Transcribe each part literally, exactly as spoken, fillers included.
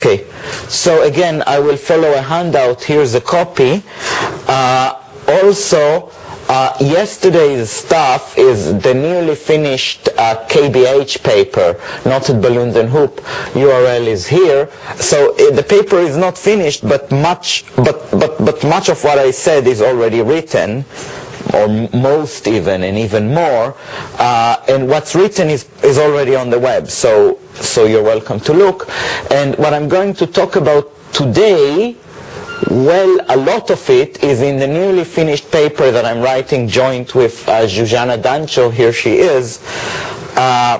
Okay, so again, I will follow a handout. Here's a copy. Uh, also, uh, yesterday's stuff is the nearly finished uh, K B H paper, Knotted Balloons and Hoop. U R L is here. So uh, the paper is not finished, but much, but but but much of what I said is already written, or most even, and even more. Uh, and what's written is is already on the web. So. So you're welcome to look. And what I'm going to talk about today, well, a lot of it is in the nearly finished paper that I'm writing joint with uh, Zsuzsanna Dancho. Here she is. Uh,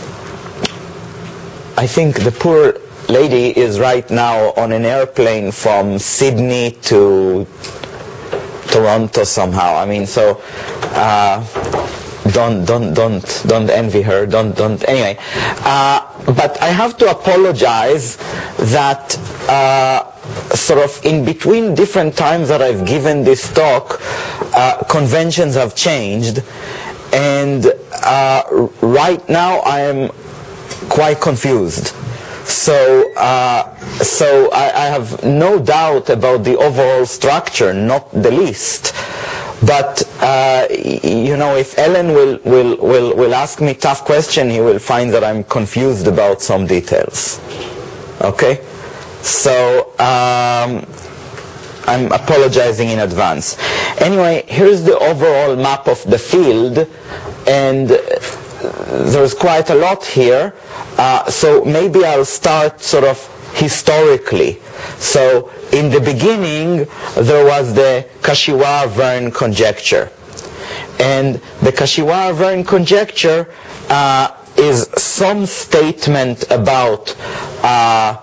I think the poor lady is right now on an airplane from Sydney to Toronto somehow. I mean, so... Uh, Don't, don't, don't, don't envy her. Don't, don't. Anyway, uh, but I have to apologize that uh, sort of in between different times that I've given this talk, uh, conventions have changed, and uh, right now I am quite confused. So, uh, so I, I have no doubt about the overall structure, not the least. But, uh, you know, if Ellen will, will, will, will ask me tough question, he will find that I'm confused about some details. Okay? So, um, I'm apologizing in advance. Anyway, here's the overall map of the field, and there's quite a lot here. Uh, so maybe I'll start sort of historically. So, in the beginning, there was the Kashiwa-Verne conjecture. And the Kashiwa-Verne conjecture uh, is some statement about uh,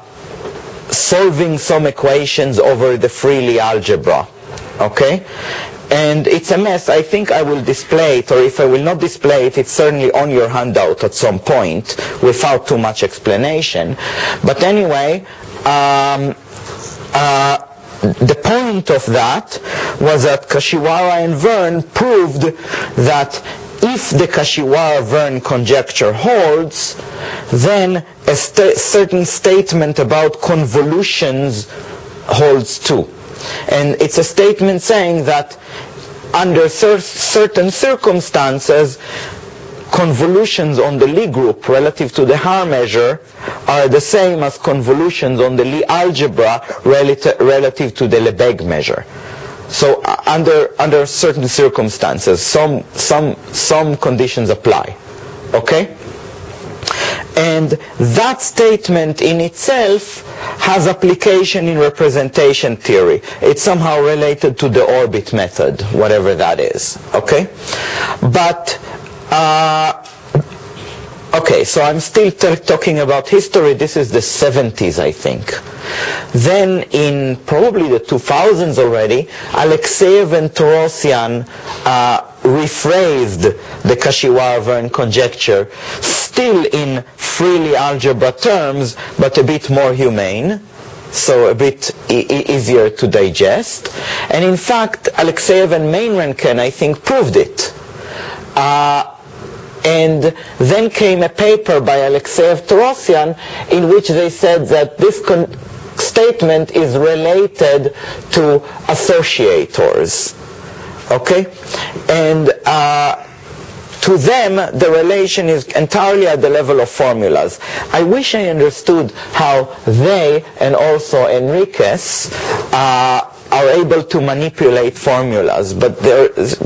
solving some equations over the Freely algebra. Okay? And it's a mess. I think I will display it, or if I will not display it, it's certainly on your handout at some point without too much explanation. But anyway, um, Uh, the point of that was that Kashiwara and Verne proved that if the Kashiwara-Verne conjecture holds, then a sta certain statement about convolutions holds too. And it's a statement saying that under cer certain circumstances, convolutions on the Lie group relative to the Haar measure are the same as convolutions on the Lie algebra relati relative to the Lebesgue measure. So uh, under under certain circumstances, some some some conditions apply. Okay? And that statement in itself has application in representation theory. It's somehow related to the orbit method, whatever that is. Okay? But Uh, okay, so I'm still talking about history. This is the seventies, I think. Then in probably the two thousands already, Alexeyev and Torosyan uh, rephrased the Kashiwara-Verne conjecture, still in Freely algebra terms, but a bit more humane. So a bit e easier to digest. And in fact, Alexeyev and Mainrenken, I think, proved it. Uh, And then came a paper by Alexeyev Torosyan in which they said that this con statement is related to associators. Okay? And uh, to them, the relation is entirely at the level of formulas. I wish I understood how they, and also Enriquez, uh, are able to manipulate formulas, but there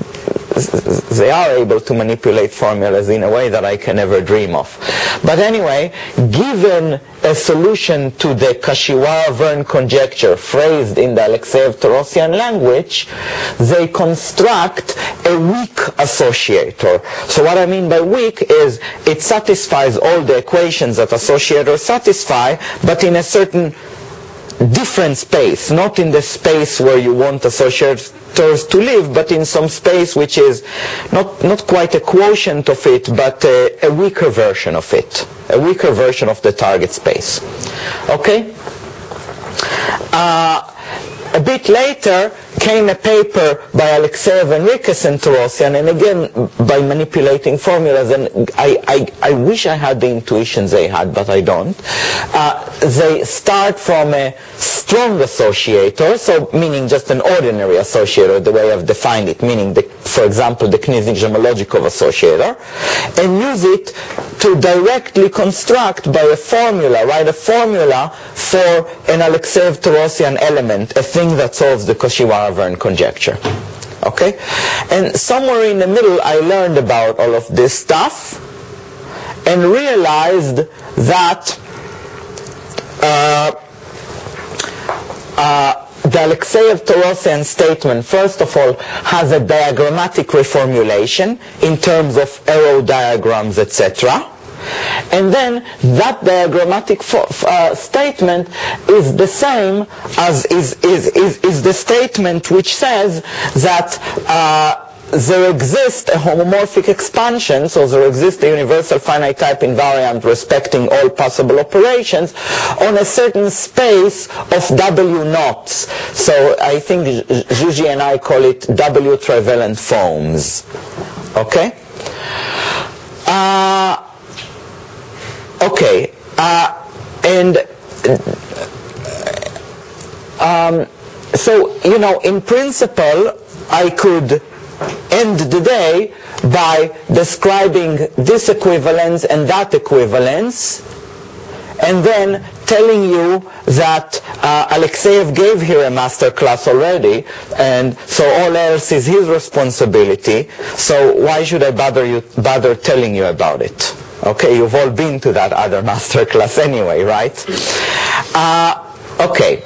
they are able to manipulate formulas in a way that I can never dream of. But anyway, given a solution to the Kashiwara-Verne conjecture phrased in the Alexeyev-Torosyan language, they construct a weak associator. So what I mean by weak is it satisfies all the equations that associators satisfy, but in a certain different space, not in the space where you want associators to live, but in some space which is not not quite a quotient of it, but a, a weaker version of it, a weaker version of the target space. Okay? Uh, a bit later became a paper by Alexeyev, Enriquez, and Torosian, and again by manipulating formulas, and I, I, I wish I had the intuitions they had, but I don't. Uh, they start from a strong associator, so meaning just an ordinary associator, the way I've defined it, meaning, the, for example, the Kniznik-Zhemelodchikov associator, and use it to directly construct by a formula, write a formula for an Alexeyev-Torosian element, a thing that solves the Cauchy-Walraverne conjecture. Okay? And somewhere in the middle I learned about all of this stuff and realized that uh, uh, the Alexeyev-Torosian statement, first of all, has a diagrammatic reformulation in terms of arrow diagrams, et cetera. And then that diagrammatic uh, statement is the same as is, is, is, is the statement which says that uh, there exists a homomorphic expansion, so there exists a universal finite type invariant respecting all possible operations on a certain space of W knots. So I think Zhuji and I call it W trivalent foams. Okay? Uh, Okay, uh, and um, so, you know, in principle, I could end the day by describing this equivalence and that equivalence, and then telling you that uh, Alexeyev gave here a master class already, and so all else is his responsibility, so why should I bother you, bother telling you about it? Okay, you've all been to that other master class anyway, right? Uh, okay.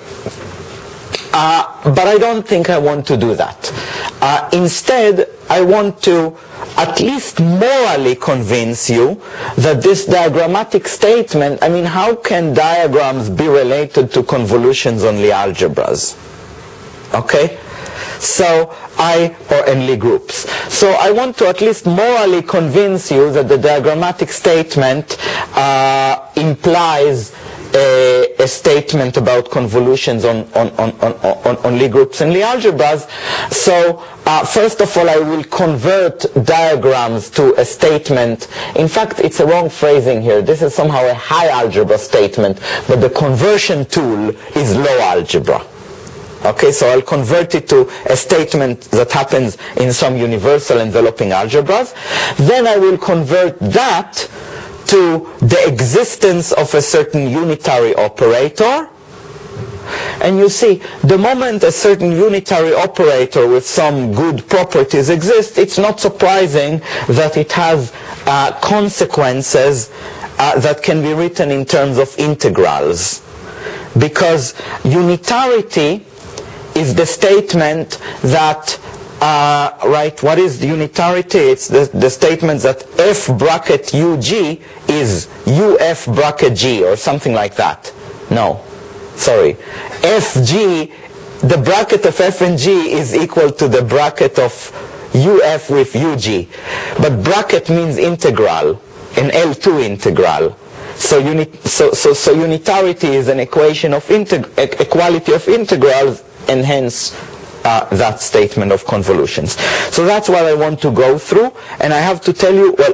Uh, but I don't think I want to do that. Uh, instead, I want to at least morally convince you that this diagrammatic statement, I mean, how can diagrams be related to convolutions on Lie algebras? Okay? So I, or in Lie groups. So I want to at least morally convince you that the diagrammatic statement uh, implies a, a statement about convolutions on, on, on, on, on, on Lie groups and Lie algebras. So uh, first of all, I will convert diagrams to a statement. In fact, it's a wrong phrasing here. This is somehow a high algebra statement, but the conversion tool is low algebra. Okay, so I'll convert it to a statement that happens in some universal enveloping algebras. Then I will convert that to the existence of a certain unitary operator. And you see, the moment a certain unitary operator with some good properties exists, it's not surprising that it has uh, consequences uh, that can be written in terms of integrals. Because unitarity is the statement that, uh, right, what is the unitarity? It's the, the statement that f bracket ug is uf bracket g, or something like that. No, sorry. Fg, the bracket of f and g is equal to the bracket of uf with ug. But bracket means integral, an L two integral. So, uni so, so, so unitarity is an equation of integ equality of integrals, and hence uh, that statement of convolutions. So that's what I want to go through, and I have to tell you, well,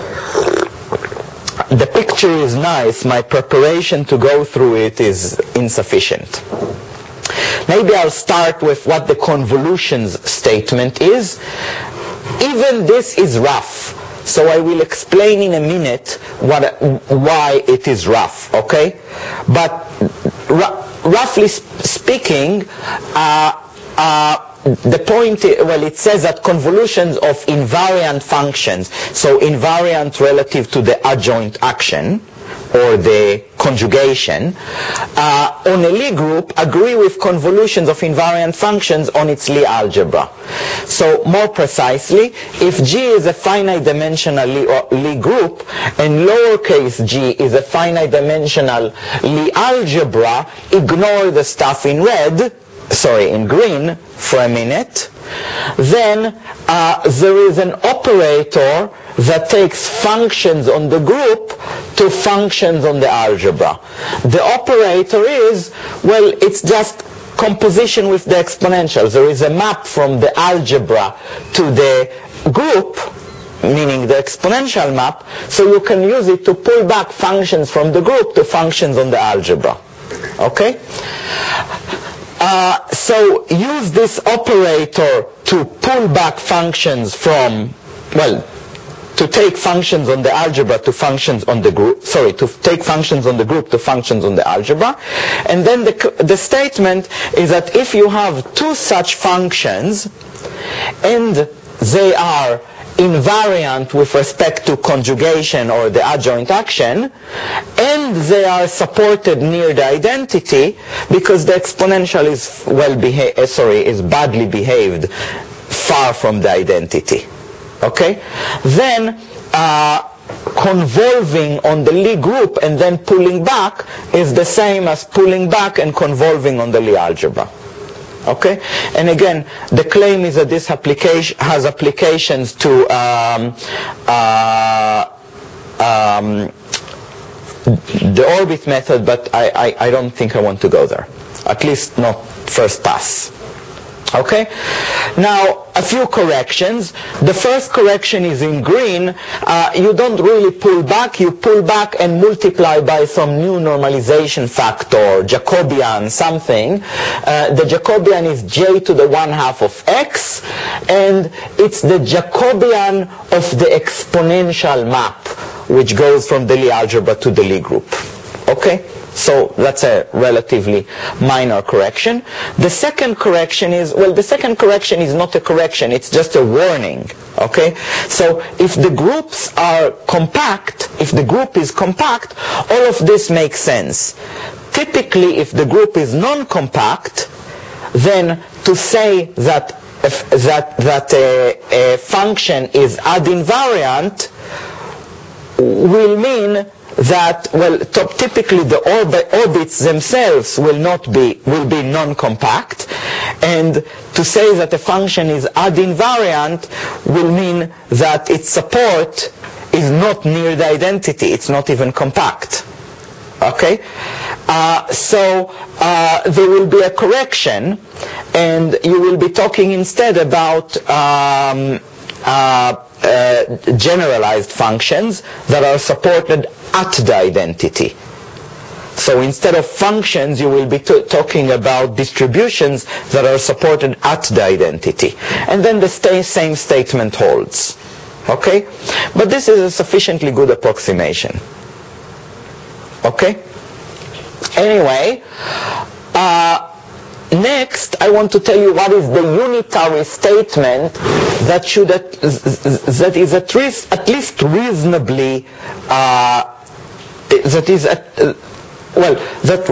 the picture is nice, my preparation to go through it is insufficient. Maybe I'll start with what the convolutions statement is. Even this is rough, so I will explain in a minute what, why it is rough, okay? But roughly speaking, uh, uh, the point, well, it says that convolutions of invariant functions, so invariant relative to the adjoint action, or the conjugation, uh, on a Lie group agree with convolutions of invariant functions on its Lie algebra. So more precisely, if G is a finite dimensional Lie, Lie group and lowercase g is a finite dimensional Lie algebra, ignore the stuff in red, sorry, in green for a minute, then uh, there is an operator that takes functions on the group to functions on the algebra. The operator is, well, it's just composition with the exponentials. There is a map from the algebra to the group, meaning the exponential map, so you can use it to pull back functions from the group to functions on the algebra. Okay? Uh, so use this operator to pull back functions from, well, to take functions on the algebra to functions on the group, sorry, to take functions on the group to functions on the algebra. And then the, the statement is that if you have two such functions and they are invariant with respect to conjugation or the adjoint action, and they are supported near the identity because the exponential is well behaved, uh, sorry, is badly behaved far from the identity. Okay? Then uh, convolving on the Lie group and then pulling back is the same as pulling back and convolving on the Lie algebra. Okay? And again, the claim is that this application has applications to um, uh, um, the orbit method, but I, I, I don't think I want to go there. At least not first pass. Okay? Now, a few corrections. The first correction is in green. Uh, you don't really pull back. You pull back and multiply by some new normalization factor, Jacobian something. Uh, the Jacobian is j to the one half of x, and it's the Jacobian of the exponential map, which goes from the Lie algebra to the Lie group. Okay? So that's a relatively minor correction. The second correction is, well, the second correction is not a correction, it's just a warning. Okay? So if the groups are compact, if the group is compact, all of this makes sense. Typically, if the group is non-compact, then to say that if, that, that a, a function is ad invariant will mean that, well, typically the orbi orbits themselves will not be, will be non-compact, and to say that a function is ad invariant will mean that its support is not near the identity, it's not even compact. Okay? Uh, so uh, there will be a correction, and you will be talking instead about um, uh, uh, generalized functions that are supported at the identity. So instead of functions, you will be talking about distributions that are supported at the identity. And then the st same statement holds. Okay? But this is a sufficiently good approximation. Okay? Anyway, uh, next I want to tell you what is the unitary statement that should at, that is at least, at least reasonably uh, that is at, uh, well that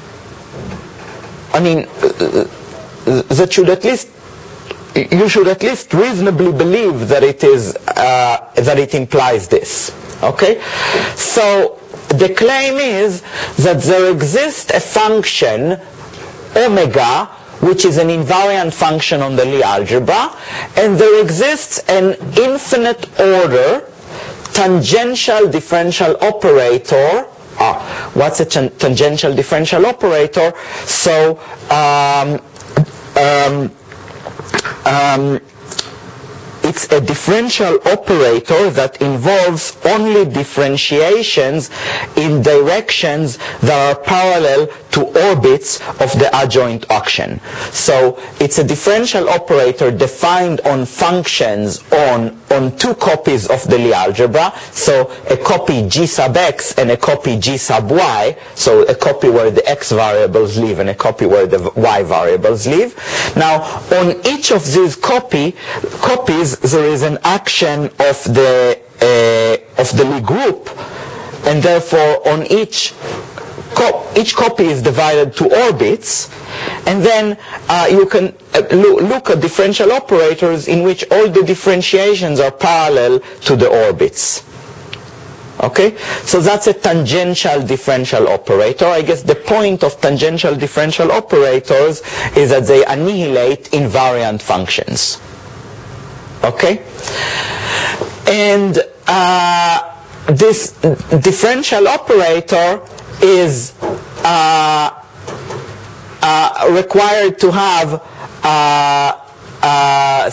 I mean uh, that should at least you should at least reasonably believe that it is uh, that it implies this. Okay? So the claim is that there exists a function omega which is an invariant function on the Lie algebra, and there exists an infinite order tangential differential operator. Ah, what's a tangential differential operator? So um, um, um, it's a differential operator that involves only differentiations in directions that are parallel to orbits of the adjoint action. So it's a differential operator defined on functions on, on two copies of the Lie algebra. So a copy g sub x and a copy g sub y. So a copy where the x variables live and a copy where the y variables live. Now on each of these copy, copies there is an action of the, uh, of the Lie group, and therefore on each Co each copy is divided to orbits, and then uh, you can uh, lo look at differential operators in which all the differentiations are parallel to the orbits. Okay? So that's a tangential differential operator. I guess the point of tangential differential operators is that they annihilate invariant functions. Okay? And uh, this differential operator is uh, uh, required to have uh, uh,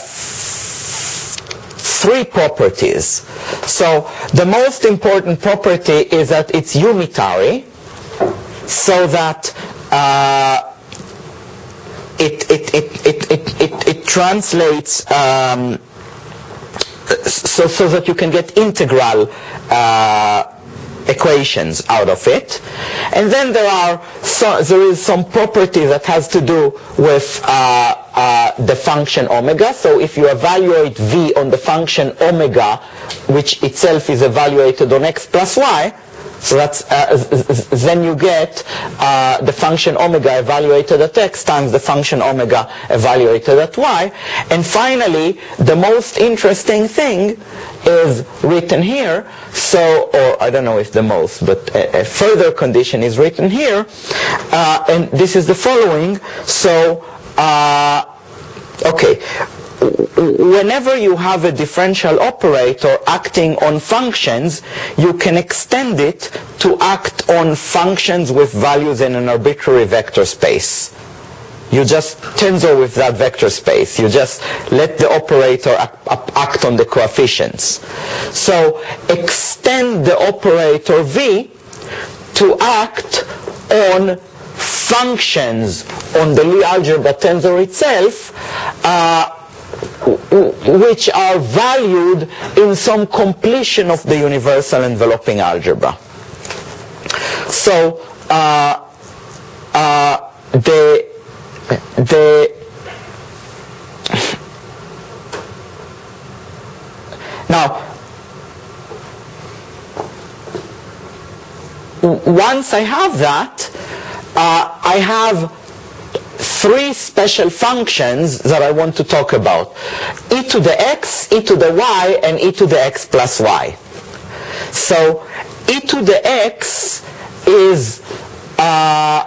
three properties. So the most important property is that it's unitary, so that uh, it, it, it, it, it, it, it translates um, so, so that you can get integral uh, equations out of it. And then there are so, there is some property that has to do with uh, uh, the function omega. So if you evaluate v on the function omega, which itself is evaluated on x plus y, so that's uh, then you get uh, the function omega evaluated at x times the function omega evaluated at y. And finally, the most interesting thing is written here. So, or I don't know if the most, but a, a further condition is written here, uh, and this is the following. So, uh, okay. Whenever you have a differential operator acting on functions, you can extend it to act on functions with values in an arbitrary vector space. You just tensor with that vector space. You just let the operator act on the coefficients. So extend the operator v to act on functions on the Lie algebra tensor itself, uh, which are valued in some completion of the universal enveloping algebra. So uh, uh, the the now once I have that, uh, I have three special functions that I want to talk about: e to the x, e to the y, and e to the x plus y. So e to the x is uh,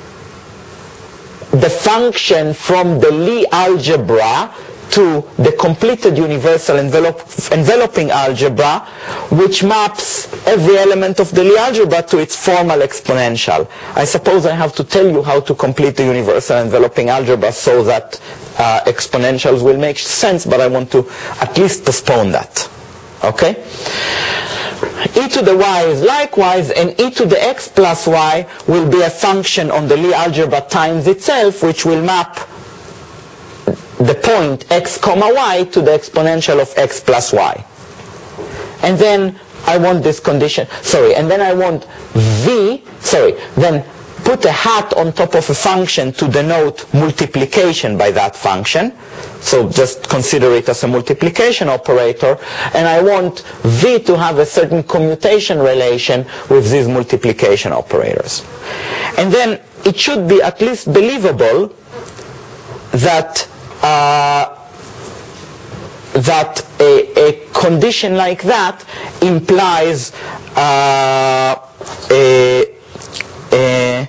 the function from the Lie algebra to the completed universal envelop, enveloping algebra, which maps every element of the Lie algebra to its formal exponential. I suppose I have to tell you how to complete the universal enveloping algebra so that uh, exponentials will make sense, but I want to at least postpone that. Okay? E to the y is likewise, and e to the x plus y will be a function on the Lie algebra times itself, which will map the point x comma y to the exponential of x plus y. And then I want this condition, sorry, and then I want v, sorry, then put a hat on top of a function to denote multiplication by that function. So just consider it as a multiplication operator, and I want v to have a certain commutation relation with these multiplication operators. And then it should be at least believable that Uh, that a, a condition like that implies uh, a, a,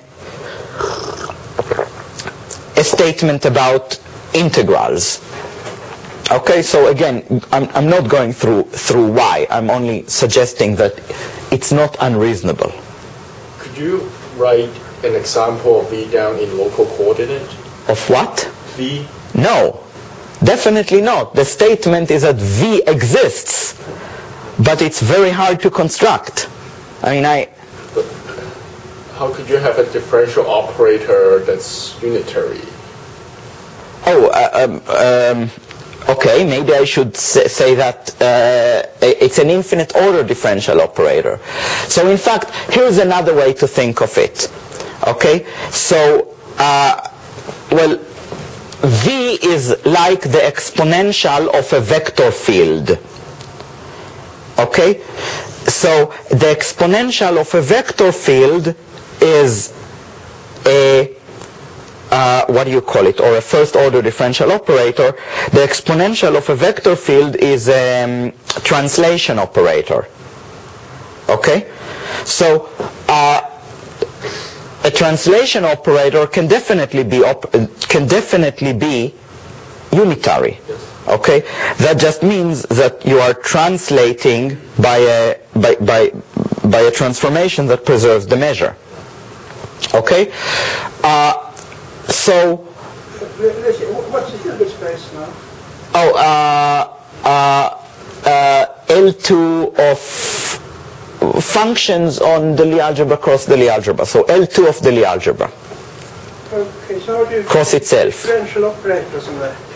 a statement about integrals. Okay, so again, I'm, I'm not going through through why. I'm only suggesting that it's not unreasonable. Could you write an example of v down in local coordinate? Of what? V. No, definitely not. The statement is that v exists, but it's very hard to construct. I mean, I... But how could you have a differential operator that's unitary? Oh, uh, um, um, okay, maybe I should say, say that uh, it's an infinite order differential operator. So in fact, here's another way to think of it. Okay, so, uh, well, v is like the exponential of a vector field. Okay? So the exponential of a vector field is a, uh, what do you call it, or a first order differential operator. The exponential of a vector field is a um, translation operator. Okay? So, uh, a translation operator can definitely be op can definitely be unitary. Okay, that just means that you are translating by a by by by a transformation that preserves the measure. Okay, uh, so, what's the Hilbert space now? oh, uh, uh, uh, L two of functions on the Lie algebra cross the Lie algebra. So L two of the Lie algebra. Okay, so how do you cross itself. Differential operators on that?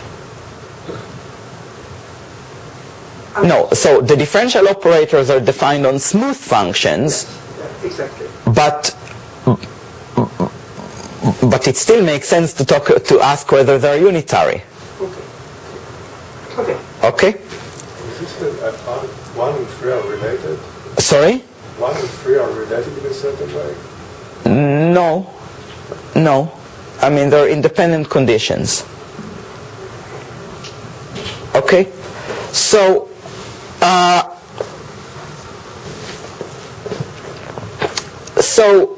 No, so the differential operators are defined on smooth functions. Yeah, exactly. But but it still makes sense to talk to ask whether they're unitary. Okay. Okay. Okay. Is this the, uh, one and three are related? Sorry? One and three are related in a certain way? No. No. I mean, they're independent conditions. Okay? So, uh, so,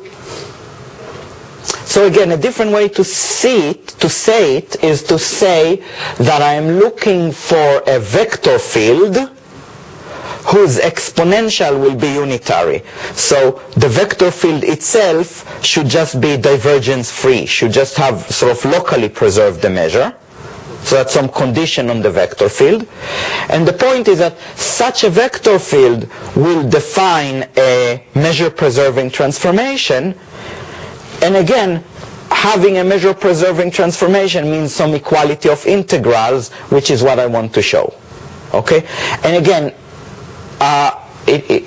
so again, a different way to see it, to say it, is to say that I am looking for a vector field whose exponential will be unitary. So the vector field itself should just be divergence free, should just have sort of locally preserved the measure. So that's some condition on the vector field. And the point is that such a vector field will define a measure preserving transformation. And again, having a measure preserving transformation means some equality of integrals, which is what I want to show. Okay? And again, Uh, it, it,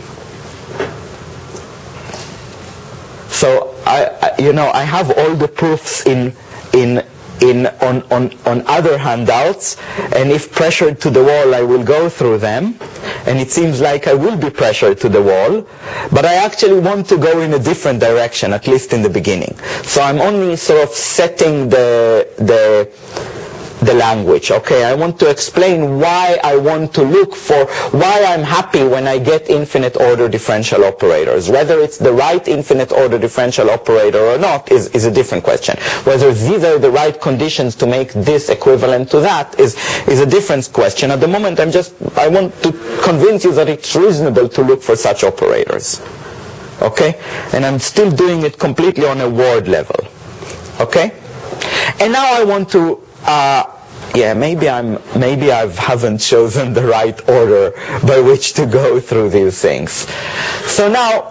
so I, I, you know, I have all the proofs in in in on on on other handouts, and if pressured to the wall, I will go through them. And it seems like I will be pressured to the wall, but I actually want to go in a different direction, at least in the beginning. So I'm only sort of setting the the. the language, okay? I want to explain why I want to look for, why I'm happy when I get infinite order differential operators. Whether it's the right infinite order differential operator or not is, is a different question. Whether these are the right conditions to make this equivalent to that is, is a different question. At the moment, I'm just, I want to convince you that it's reasonable to look for such operators, okay? And I'm still doing it completely on a word level, okay? And now I want to Uh, yeah, maybe I'm, maybe I haven't chosen the right order by which to go through these things. So now,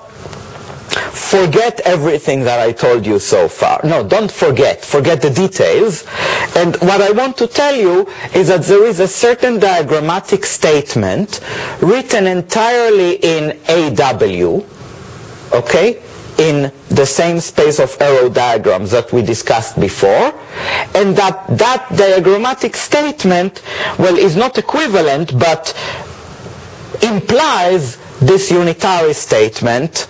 forget everything that I told you so far. No, don't forget. Forget the details. And what I want to tell you is that there is a certain diagrammatic statement written entirely in A W, okay? In the same space of arrow diagrams that we discussed before, and that that diagrammatic statement, well, is not equivalent, but implies this unitary statement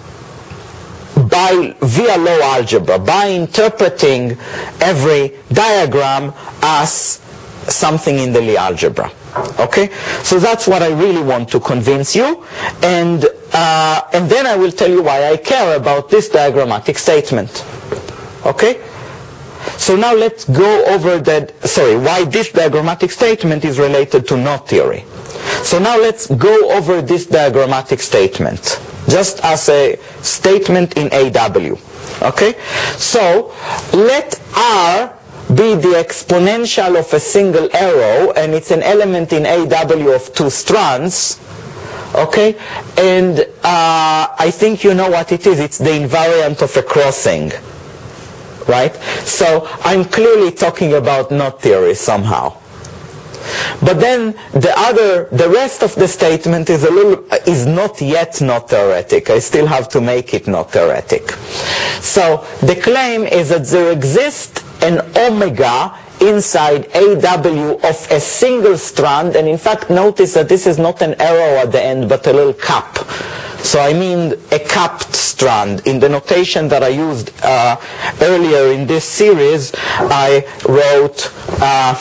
by via low algebra, by interpreting every diagram as something in the Lie algebra. Okay, so that's what I really want to convince you, and uh, and then I will tell you why I care about this diagrammatic statement. Okay, so now let's go over that. Sorry, why this diagrammatic statement is related to knot theory. So now let's go over this diagrammatic statement, just as a statement in A W. Okay, so let R be the exponential of a single arrow, and it's an element in A W of two strands, okay? And uh, I think you know what it is. It's the invariant of a crossing, right? So I'm clearly talking about knot theory somehow. But then the other, the rest of the statement is a little, is not yet not theoretic. I still have to make it not theoretic. So the claim is that there exists an omega inside A W of a single strand, and in fact notice that this is not an arrow at the end but a little cap. So I mean a capped strand. In the notation that I used uh, earlier in this series, I wrote uh,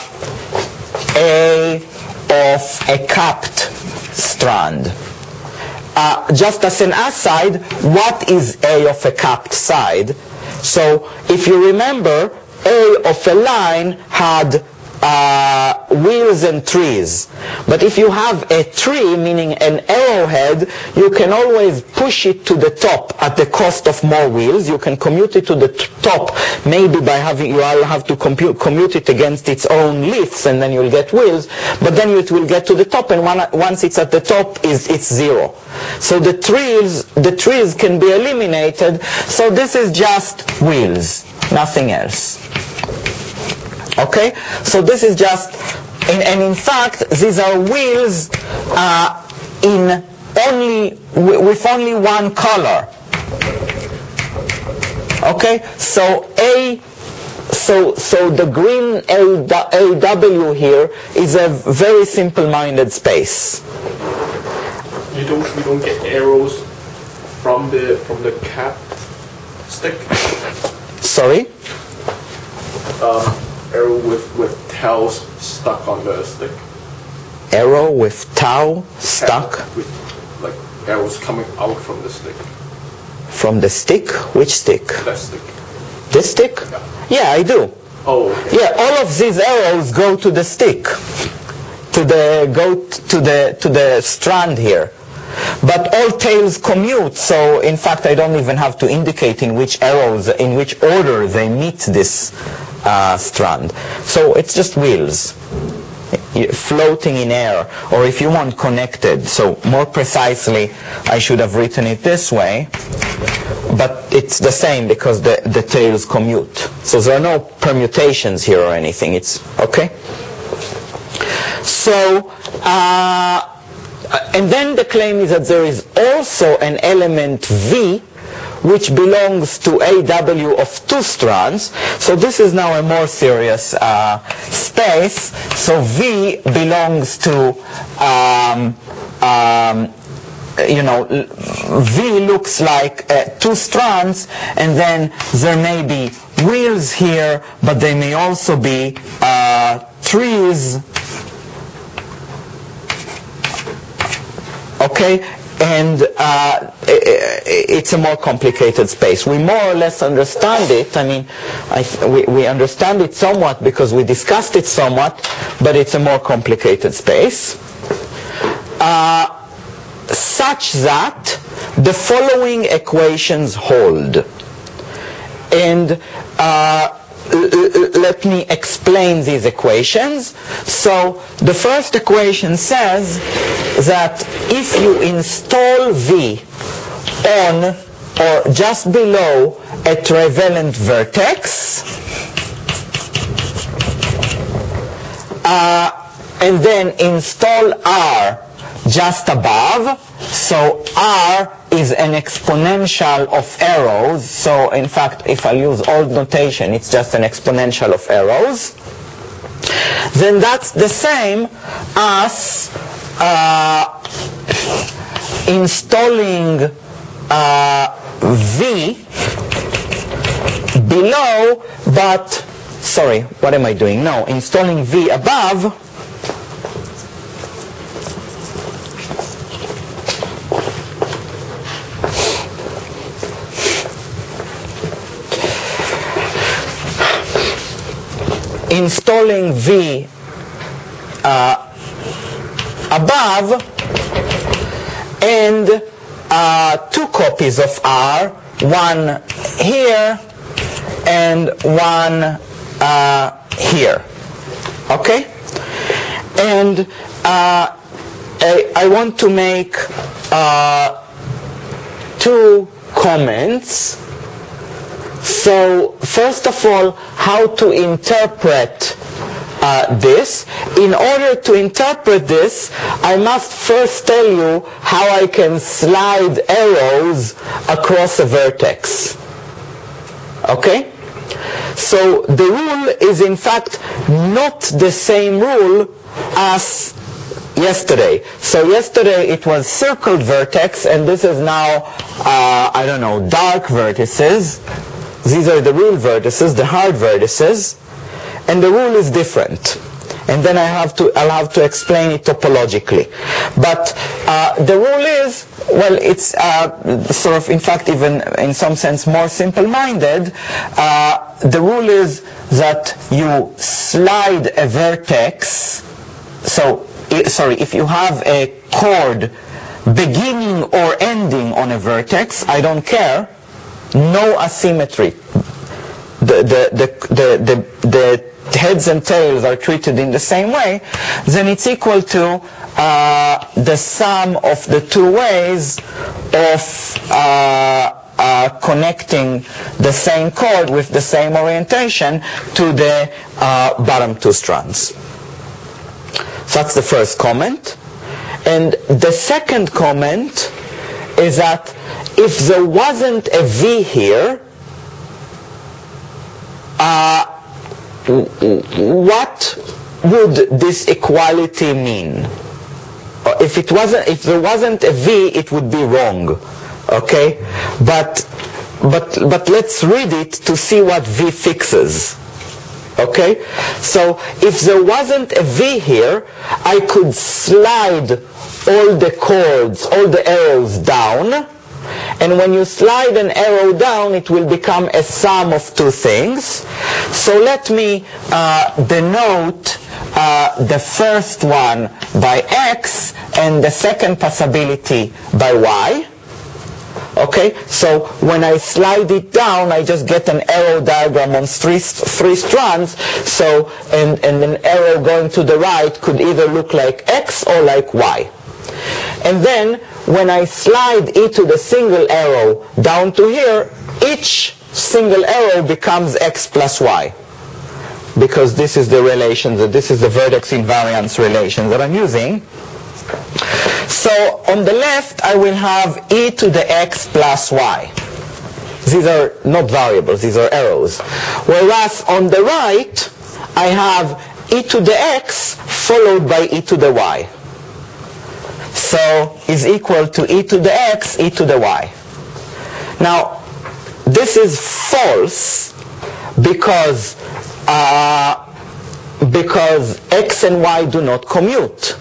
A of a capped strand. Uh, just as an aside, what is A of a capped side? So if you remember, A of a line had uh, wheels and trees. But if you have a tree, meaning an arrowhead, you can always push it to the top at the cost of more wheels. You can commute it to the t- top, maybe by having, you all have to compute, commute it against its own lifts, and then you'll get wheels, but then it will get to the top, and one, once it's at the top, is it's zero. So the trees, the trees can be eliminated, so this is just wheels, nothing else. Okay, so this is just, and, and in fact, these are wheels uh, in only with only one color. Okay, so A, so so the green A W here is a very simple-minded space. You don't you don't get arrows from the from the cap stick. Sorry. Um, arrow with with tails stuck on the stick. Arrow with tau stuck with like arrows coming out from the stick. from the stick. Which stick? That stick. This stick? Yeah. Yeah, I do. Oh. Okay. Yeah, all of these arrows go to the stick, to the go t- to the to the strand here. But all tails commute, so in fact I don't even have to indicate in which arrows, in which order they meet this uh, strand. So it's just wheels, floating in air, or if you want, connected. So more precisely, I should have written it this way, but it's the same because the, the tails commute. So there are no permutations here or anything. It's okay. So, uh, and then the claim is that there is also an element V which belongs to A W of two strands. So this is now a more serious uh, space. So V belongs to, um, um, you know, V looks like uh, two strands, and then there may be wheels here, but they may also be uh, trees. Okay, and uh, it's a more complicated space. We more or less understand it. I mean, I th- we, we understand it somewhat because we discussed it somewhat, but it's a more complicated space. Uh, such that the following equations hold. And uh, let me explain these equations. So the first equation says that if you install V on or just below a trivalent vertex, uh, and then install R just above, so R is an exponential of arrows. So in fact, if I use old notation, it's just an exponential of arrows. Then that's the same as uh, installing uh, V below, but, sorry, what am I doing? No, installing V above, installing V uh, above, and uh, two copies of R, one here and one uh, here. Okay? And uh, I, I want to make uh, two comments. So, first of all, how to interpret uh, this. In order to interpret this, I must first tell you how I can slide arrows across a vertex. Okay? So, the rule is in fact not the same rule as yesterday. So yesterday it was circled vertex, and this is now, uh, I don't know, dark vertices. These are the real vertices, the hard vertices, and the rule is different. And then I have to, I'll have to explain it topologically. But uh, the rule is, well, it's uh, sort of, in fact, even in some sense more simple-minded. Uh, the rule is that you slide a vertex, so, sorry, if you have a chord beginning or ending on a vertex, I don't care, no asymmetry. The, the, the, the, the, the heads and tails are treated in the same way, then it's equal to uh, the sum of the two ways of uh, uh, connecting the same chord with the same orientation to the uh, bottom two strands. So that's the first comment. And the second comment is that if there wasn't a V here, uh, what would this equality mean? If it wasn't, if there wasn't a V, it would be wrong, okay? But, but, but let's read it to see what V fixes. Okay? So if there wasn't a V here, I could slide all the chords, all the arrows down, and when you slide an arrow down, it will become a sum of two things. So let me uh, denote uh, the first one by X and the second possibility by Y. Okay, so when I slide it down, I just get an arrow diagram on three, three strands. So, and, and an arrow going to the right could either look like X or like Y. And then, when I slide e to the single arrow down to here, each single arrow becomes X plus Y. Because this is the relation, that this is the vertex invariance relation that I'm using. So on the left, I will have e to the x plus y. These are not variables, these are arrows. Whereas on the right, I have e to the x followed by e to the y. So is equal to e to the x, e to the y. Now, this is false because, uh, because x and y do not commute.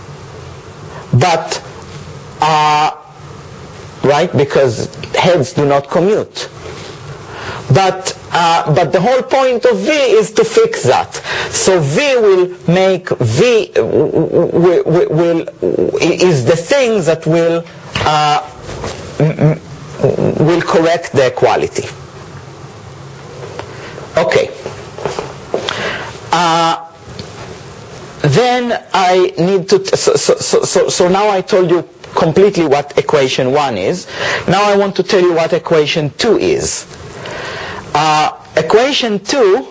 But, uh, right, because heads do not commute. But, uh, but the whole point of V is to fix that. So V will make, V will, will, is the thing that will, uh, will correct the equality. Okay. Uh, Then I need to, so, so, so, so now I told you completely what equation one is. Now I want to tell you what equation two is. Uh, equation two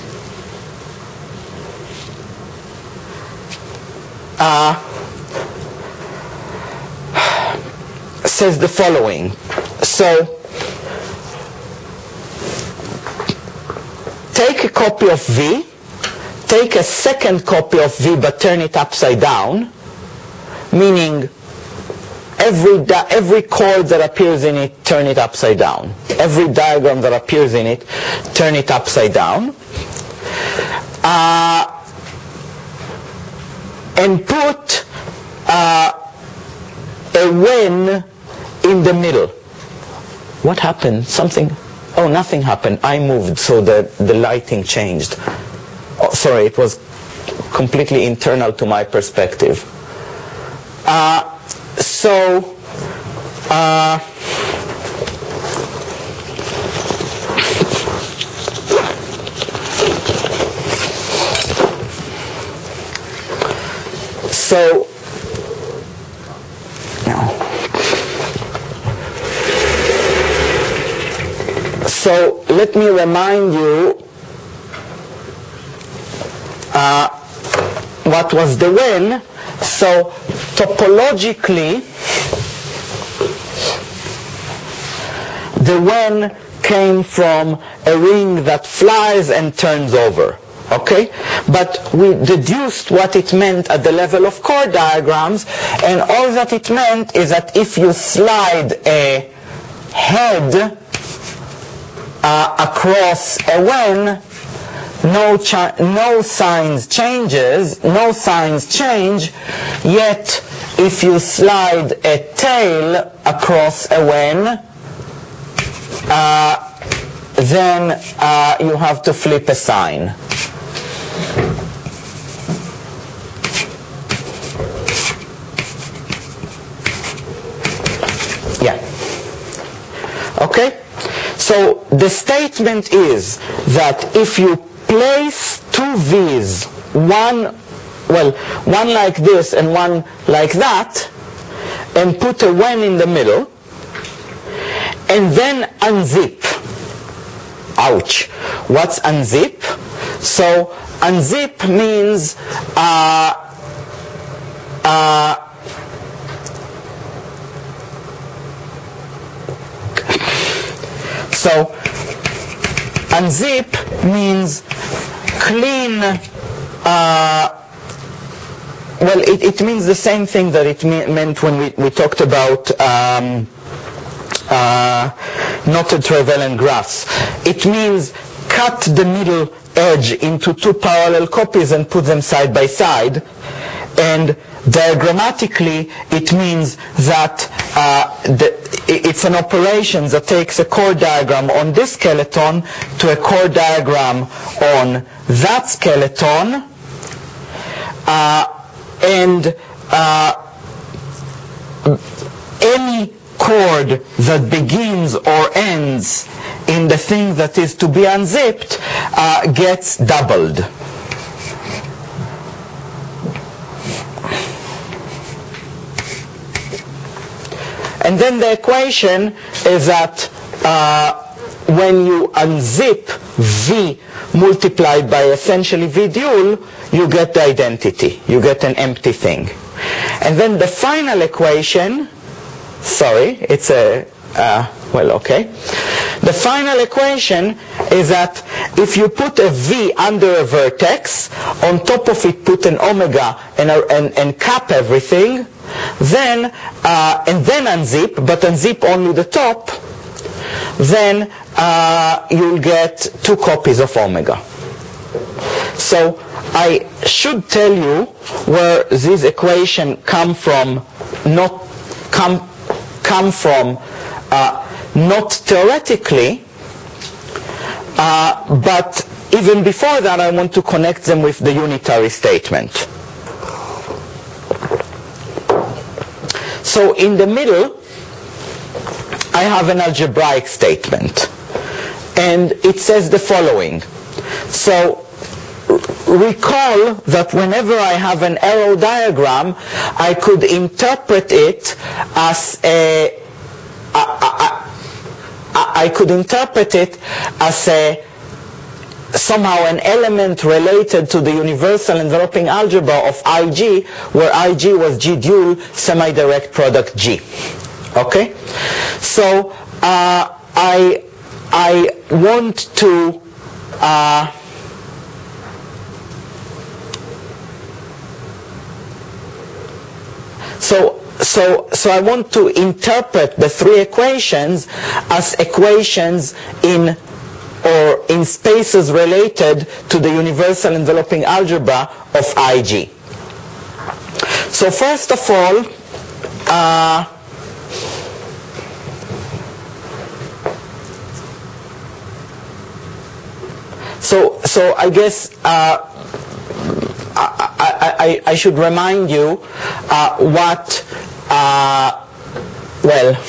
uh, says the following. So, take a copy of V, take a second copy of V but turn it upside down, meaning every, every chord that appears in it, turn it upside down. Every diagram that appears in it, turn it upside down. Uh, and put uh, a when in the middle. What happened? Something, oh, nothing happened. I moved, so the, the lighting changed. Oh, sorry, it was completely internal to my perspective. Uh, so, uh, so, no. So let me remind you Uh, what was the when. So topologically, the when came from a ring that flies and turns over. Okay? But we deduced what it meant at the level of chord diagrams, and all that it meant is that if you slide a head uh, across a when, No, no signs changes, no signs change, yet if you slide a tail across a when, uh, then uh, you have to flip a sign. Yeah. Okay? So the statement is that if you place two V's, one, well, one like this and one like that, and put a when in the middle, and then unzip. Ouch. What's unzip? So unzip means uh, uh, so unzip means clean. Uh, well, it, it means the same thing that it me meant when we, we talked about um, uh, knotted Trevelyan graphs. It means cut the middle edge into two parallel copies and put them side by side. And diagrammatically, it means that uh, the, it's an operation that takes a chord diagram on this skeleton to a chord diagram on that skeleton. Uh, and uh, any chord that begins or ends in the thing that is to be unzipped uh, gets doubled. And then the equation is that uh, when you unzip V multiplied by essentially V dual, you get the identity. You get an empty thing. And then the final equation, sorry, it's a, uh, well, okay. The final equation is that if you put a V under a vertex, on top of it put an omega and, a, and, and cap everything, then, uh, and then unzip, but unzip only the top, then uh, you'll get two copies of omega. So I should tell you where this equation come from, not come, come from, uh, not theoretically, uh, but even before that I want to connect them with the unitary statement. So in the middle, I have an algebraic statement, and it says the following. So recall that whenever I have an arrow diagram, I could interpret it as a, a, a, a I could interpret it as a somehow an element related to the universal enveloping algebra of I G, where I G was G dual semi-direct product G. Okay? So uh, I, I want to uh, so So, so I want to interpret the three equations as equations in or in spaces related to the universal enveloping algebra of I G. So first of all, uh, so so I guess uh, I, I, I should remind you uh, what uh, well.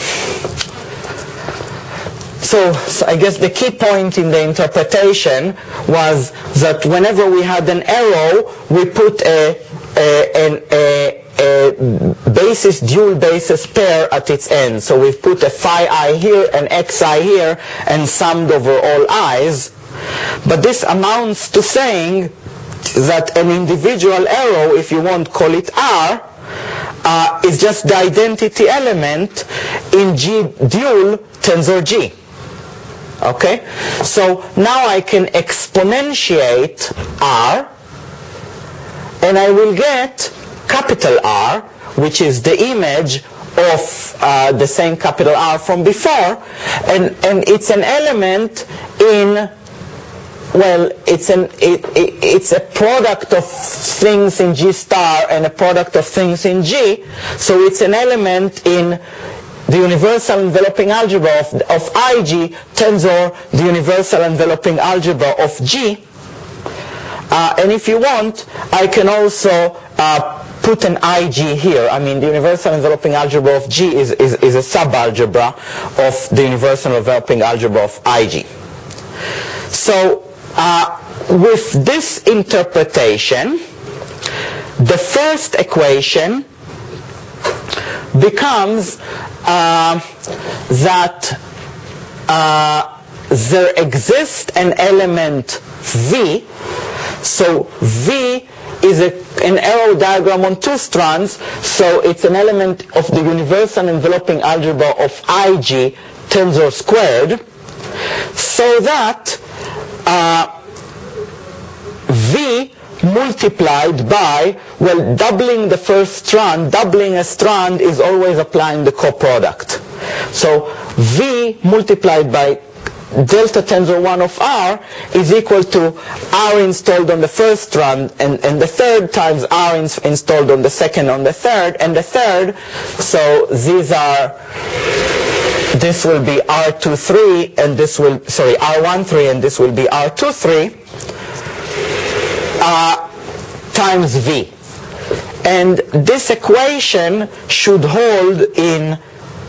So, so I guess the key point in the interpretation was that whenever we had an arrow, we put a, a, a, a basis dual basis pair at its end. So we've put a phi I here and xi here and summed over all i's. But this amounts to saying that an individual arrow, if you want, call it R, uh, is just the identity element in G dual tensor G. Okay, so now I can exponentiate R, and I will get capital R, which is the image of uh, the same capital R from before, and and it's an element in, well, it's an it, it, it's a product of things in G star and a product of things in G, so it's an element in the universal enveloping algebra of, of I G tensor the universal enveloping algebra of G. Uh, and if you want, I can also uh, put an I G here. I mean, the universal enveloping algebra of G is, is, is a subalgebra of the universal enveloping algebra of I G. So, uh, with this interpretation, the first equation becomes uh, that uh, there exists an element V. So V is a, an arrow diagram on two strands, so it's an element of the universal enveloping algebra of I G tensor squared, so that uh, V multiplied by, well, doubling the first strand, doubling a strand is always applying the coproduct. So V multiplied by delta tensor one of R is equal to R installed on the first strand and, and the third times R ins installed on the second on the third and the third. So these are, this will be R two three and this will, sorry, R one three and this will be R two three uh, times V. And this equation should hold in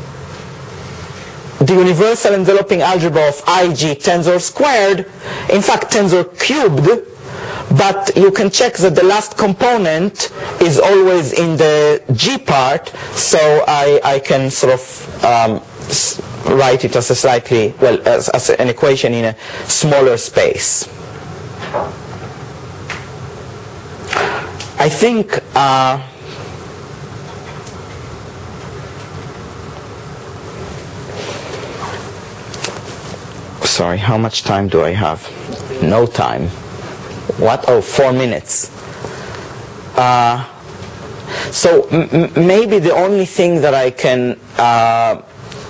the universal enveloping algebra of I G tensor squared, in fact tensor cubed, but you can check that the last component is always in the G part, so I, I can sort of um, write it as a slightly, well, as, as an equation in a smaller space. I think uh, sorry, how much time do I have? No time. What? Oh, four minutes. Uh, so m maybe the only thing that I can uh,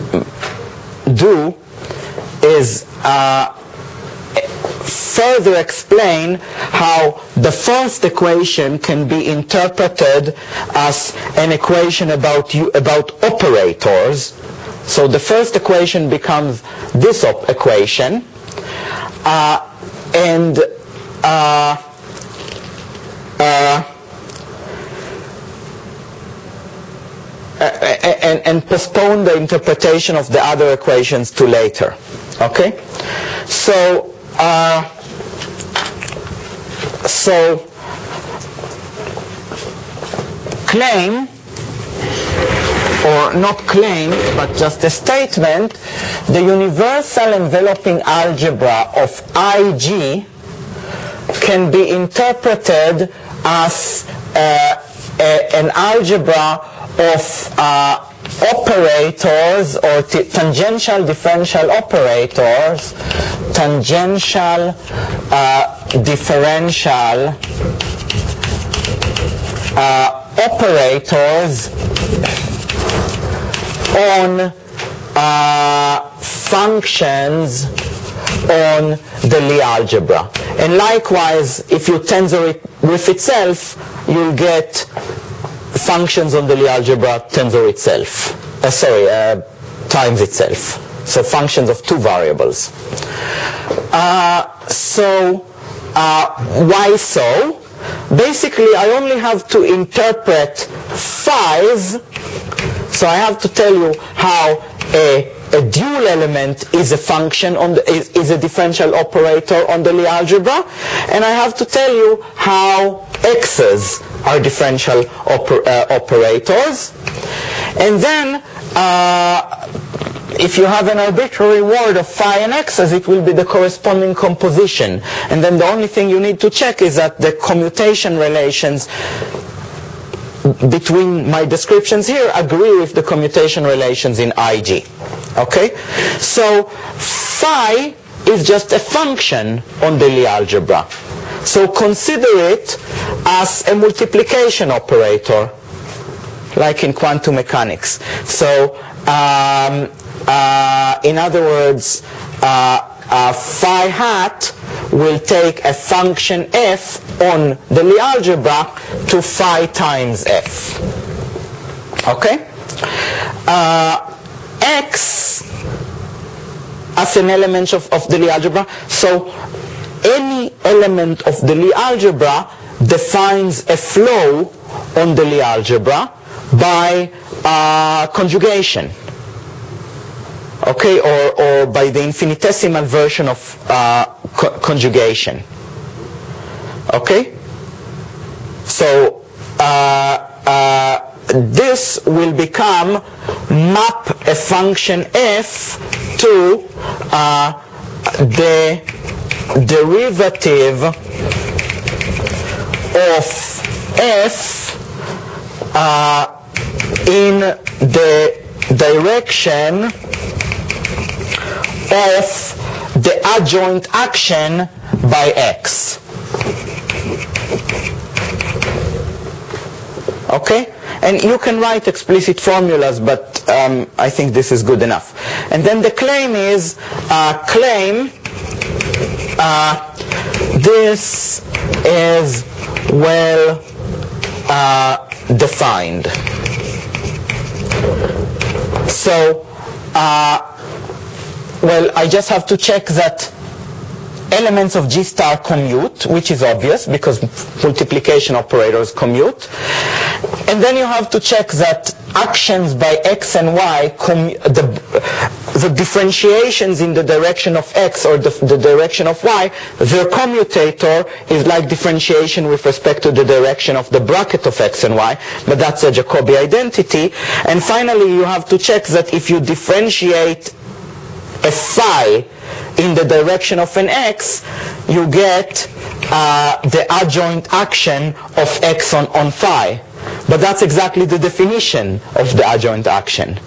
do is uh, further explain how the first equation can be interpreted as an equation about you about operators. So the first equation becomes this op equation, uh, and uh, uh, and, and postpone the interpretation of the other equations to later. Okay, so uh, so claim, or not claim, but just a statement, the universal enveloping algebra of I G can be interpreted as uh, a, an algebra of uh, operators or tangential differential operators, tangential uh, differential uh, operators on uh, functions on the Lie algebra. And likewise, if you tensor it with itself, you'll get functions on the Lie algebra tensor itself. Uh, sorry, uh, times itself. So functions of two variables. Uh, so, uh, why so? Basically, I only have to interpret phi's. So I have to tell you how a, a dual element is a function on the, is, is a differential operator on the Lie algebra, and I have to tell you how x's are differential oper, uh, operators, and then uh, if you have an arbitrary word of phi and x's, it will be the corresponding composition, and then the only thing you need to check is that the commutation relations between my descriptions here agree with the commutation relations in I G. Okay? So phi is just a function on the Lie algebra. So consider it as a multiplication operator, like in quantum mechanics. So um, uh, in other words, uh, uh, phi hat will take a function f on the Lie algebra to phi times f. Okay? Uh, X as an element of, of the Lie algebra. So any element of the Lie algebra defines a flow on the Lie algebra by uh, conjugation. Okay, or, or by the infinitesimal version of uh, co conjugation. Okay? So, uh, uh, this will become map a function f to uh, the derivative of f uh, in the direction of the adjoint action by x. Okay? And you can write explicit formulas, but um, I think this is good enough. And then the claim is, uh, claim uh, this is well uh, defined. So, uh, well, I just have to check that elements of G star commute, which is obvious because multiplication operators commute. And then you have to check that actions by x and y, the, the differentiations in the direction of x or the, the direction of y, their commutator is like differentiation with respect to the direction of the bracket of x and y, but that's a Jacobi identity. And finally, you have to check that if you differentiate a phi in the direction of an x, you get uh, the adjoint action of x on, on phi. But that's exactly the definition of the adjoint action.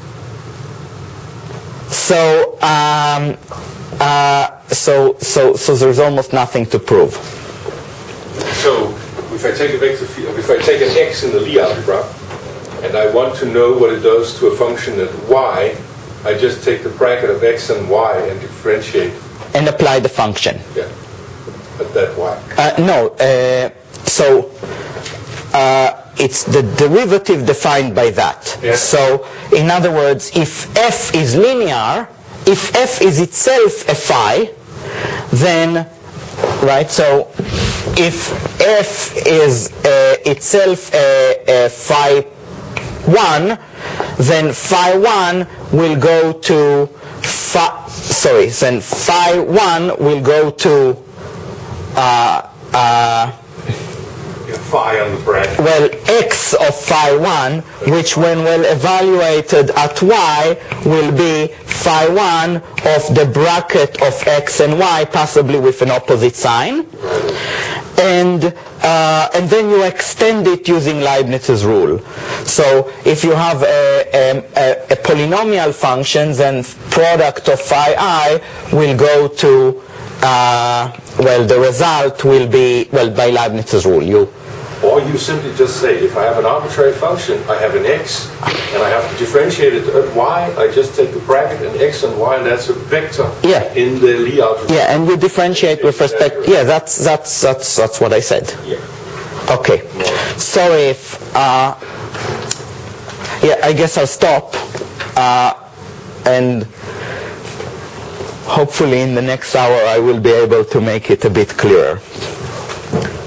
So, um, uh, so, so, so there's almost nothing to prove. So, if I take a vector field, if I take an x in the Lie algebra, and I want to know what it does to a function at y, I just take the bracket of x and y and differentiate. And apply the function. Yeah, at that y. Uh, no, uh, so uh, it's the derivative defined by that. Yeah. So, in other words, if f is linear, if f is itself a phi, then, right, so if f is uh, itself a, a phi one, then phi one will go to phi, sorry, then phi one will go to uh, uh, Phi on the bracket. well, x of phi one, which when well evaluated at y will be phi one of the bracket of x and y, possibly with an opposite sign. And uh, and then you extend it using Leibniz's rule. So if you have a, a, a polynomial function, then product of phi I will go to, uh, well, the result will be, well, by Leibniz's rule. You Or you simply just say, if I have an arbitrary function, I have an x, and I have to differentiate it at y, I just take the bracket and x and y, and that's a vector Yeah. in the Lie algebra. Yeah, and you differentiate with respect. Yeah, that's that's that's that's what I said. Yeah. Okay. Sorry if. Uh, yeah, I guess I'll stop, uh, and hopefully in the next hour I will be able to make it a bit clearer.